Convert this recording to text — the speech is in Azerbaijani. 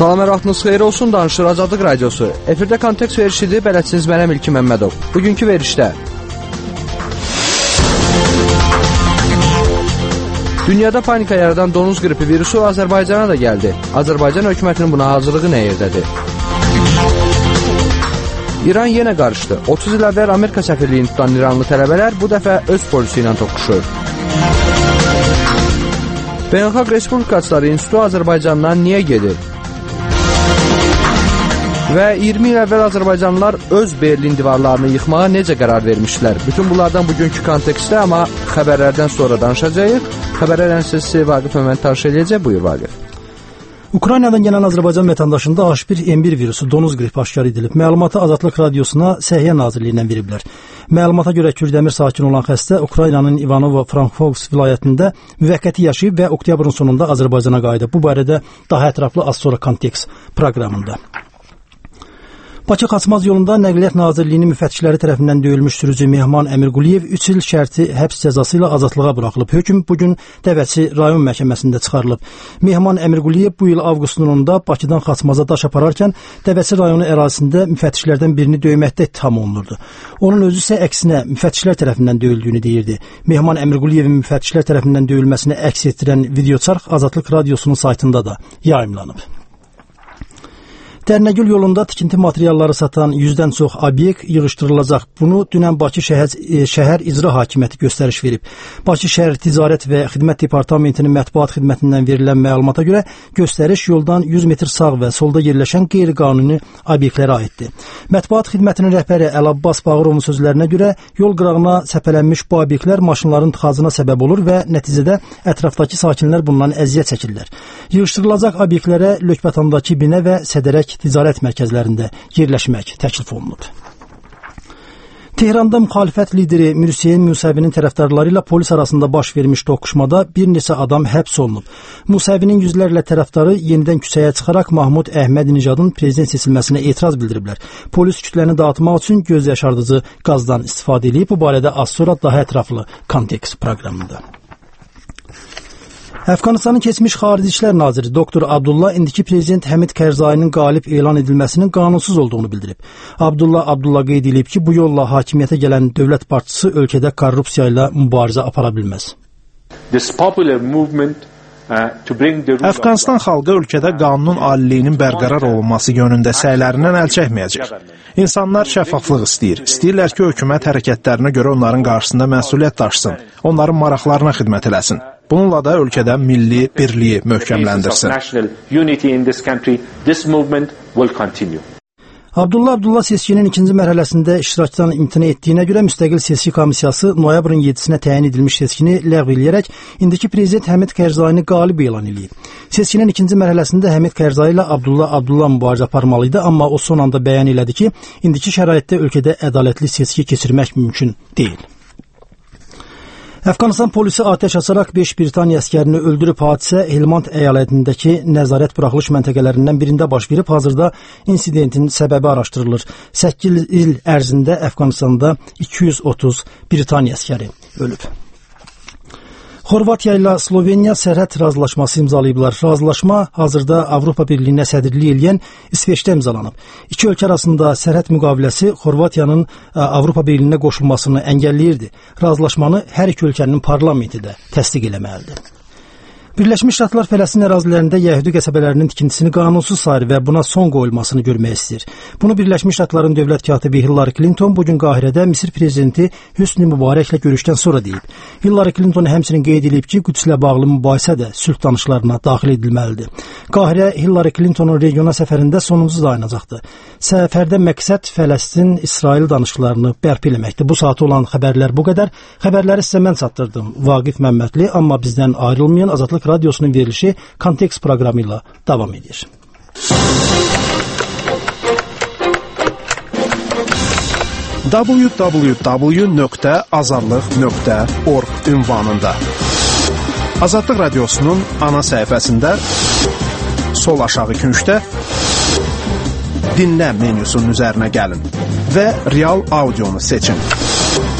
Salam, vaxtınız xeyir olsun, danışır Azadlıq Radiosu. Efirdə Kontekst verişidir, bələdçiniz mənəm İlki Məmmədov. Bugünkü verişdə dünyada panika yaradan donuz qripi virusu Azərbaycana da gəldi. Azərbaycan hökumətinin buna hazırlığı nə yerdədir? İran yenə qarışdı. 30 il əvvəl Amerika səfirliyini tutan İranlı tələbələr bu dəfə öz polisi ilə toqquşur. Beynəlxalq Respublikaçıları İnstitutu Azərbaycandan niyə gedir? Və 20 il əvvəl Azərbaycanlılar öz Berlin divarlarını yıxmağa necə qərar vermişdilər? Bütün bunlardan bugünkü kontekstdə, amma xəbərlərdən sonra danışacağıq. Xəbərlərdən sizi Vaqif Ömən tanış edəcək. Buyur Vaqif. Ukraynadan gələn Azərbaycan vətəndaşında H1N1 virusu donuz qripi aşkar edilib. Məlumatı Azadlıq Radiosuna Səhiyyə Nazirliyindən veriblər. Məlumata görə Kürdəmir sakin olan xəstə Ukraynanın Ivanovo-Frankivsk vilayətində müvəqqəti yaşayıb və oktyabrın sonunda Azərbaycana qayıdıb. Bu barədə daha ətraflı az sonra kontekst proqramında. Bakı Xaçmaz yolunda Nəqliyyat Nazirliyinin müfəttişləri tərəfindən döyülmüş sürücü Mehman Əmirquliyev 3 il şərti həbs cəzası ilə azadlığa buraxılıb. Hökm bugün Dəvəçi rayon məhkəməsində çıxarılıb. Mehman Əmirquliyev bu il avqustun 10-da Bakıdan Xaçmaza daş apararkən Dəvəçi rayonu ərazisində müfəttişlərdən birini döyməkdə ittiham olunurdu. Onun özü isə əksinə müfəttişlər tərəfindən döyüldüyünü deyirdi. Mehman Əmirquliyevin müfəttişlər tərəfindən döyülməsini əks etdirən videoçarx Azadlıq Radiosunun saytında da yayımlanıb. Dərnəgül yolunda tikinti materialları satan 100-dən çox obyekt yığışdırılacaq. Bunu dünən Bakı şəhər icra hakimiyyəti göstəriş verib. Bakı şəhər Ticarət və Xidmət Departamentinin mətbuat xidmətindən verilən məlumata görə göstəriş yoldan 100 metr sağ və solda yerləşən qeyri-qanuni obyektlərə aiddir. Mətbuat xidmətinin rəhbəri Əlabbas Bağırovun sözlərinə görə yol qırağına səpələnmiş bu obyektlər maşınların tıxacına səbəb olur və nəticədə ətrafdakı sakinlər bundan əziyyət çəkirlər. Yığışdırılacaq obyektlərə Lökbətandakı binə və Sədərək ticarət mərkəzlərində yerləşmək təklif olunub. Tehranda müxalifət lideri Mürsiyen Musəvinin tərəfdarları ilə polis arasında baş vermiş toqquşmada bir neçə adam həbs olunub. Musəvinin yüzlərlə tərəfdarı yenidən küçəyə çıxaraq Mahmud Əhmədinəcadın prezident seçilməsinə etiraz bildiriblər. Polis kütləni dağıtmaq üçün göz yaşardıcı qazdan istifadə edib. Bu barədə az sonra daha ətraflı kontekst proqramında. Əfqanistanın keçmiş Xarici İşlər Naziri Doktor Abdullah indiki prezident Həmid Kərzayinin qalib elan edilməsinin qanunsuz olduğunu bildirib. Abdullah qeyd edib ki, bu yolla hakimiyyətə gələn dövlət başçısı ölkədə korrupsiya ilə mübarizə apara bilməz. Əfqanistan xalqı ölkədə qanunun aliliyinin bərqərar olunması yönündə səylərindən əl çəkməyəcək. İnsanlar şəffaflıq istəyir. İstəyirlər ki, hökumət hərəkətlərinə görə onların qarşısında məsuliyyət daşısın, onların maraqlarına xidmət eləsin. Bununla da ölkədə milli birliyi möhkəmləndirsin. Abdullah seçkinin ikinci mərhələsində iştirakdan imtina etdiyinə görə müstəqil seçki komissiyası noyabrın 7-sinə təyin edilmiş seçkini ləğv eləyərək indiki prezident Həmid Kərzayını qalib elan edib. Seçkinin ikinci mərhələsində Həmid Kərzay ilə Abdullah mübarizə aparmalı idi, amma o son anda bəyan elədi ki, indiki şəraitdə ölkədə ədalətli seçki keçirmək mümkün deyil. Əfqanistan polisi atəş açaraq 5 Britaniya əskərini öldürüb. Hadisə Helmand əyalətindəki nəzarət buraxılış məntəqələrindən birində baş verib. Hazırda insidentin səbəbi araşdırılır. 8 il ərzində Əfqanistanda 230 Britaniya əskəri ölüb. Xorvatiya ilə Sloveniya sərhəd razılaşması imzalayıblar. Razılaşma hazırda Avropa Birliyinə sədrlik edən İsveçdə imzalanıb. İki ölkə arasında sərhəd müqaviləsi Xorvatiyanın Avropa Birliyinə qoşulmasını əngəlləyirdi. Razılaşmanı hər iki ölkənin parlamenti də təsdiq eləməlidir. Birləşmiş Ştatlar Fələstin ərazilərində yəhudi qəsəbələrinin tikintisini qanunsuz sayır və buna son qoyulmasını görmək istəyir. Bunu Birləşmiş Ştatların dövlət katibi Hillary Clinton bugün Qahirədə Misir prezidenti Hüsnü Mübarəklə görüşdən sonra deyib. Hillary Clinton həmçinin qeyd edib ki, Qüdslə bağlı mübahisə də sülh danışıqlarına daxil edilməlidir. Qahirə Hillary Clintonun regiona səfərində sonuncu dayanacaqdır. Səfərdə məqsəd Fələstin-İsrail danışıqlarını bərpa eləməkdir. Bu saata olan xəbərlər bu qədər. Xəbərləri sizə mən çatdırdım. Vaqif Məmmədli, amma bizdən ayrılmayan Azadlıq Radiosunun verilişi kontekst proqramı ilə davam edir. www.azadlıq.org ünvanında Azadlıq Radiosunun ana səhifəsində sol aşağı küncdə dinlə menyusunun üzərinə gəlin və real audionu seçin.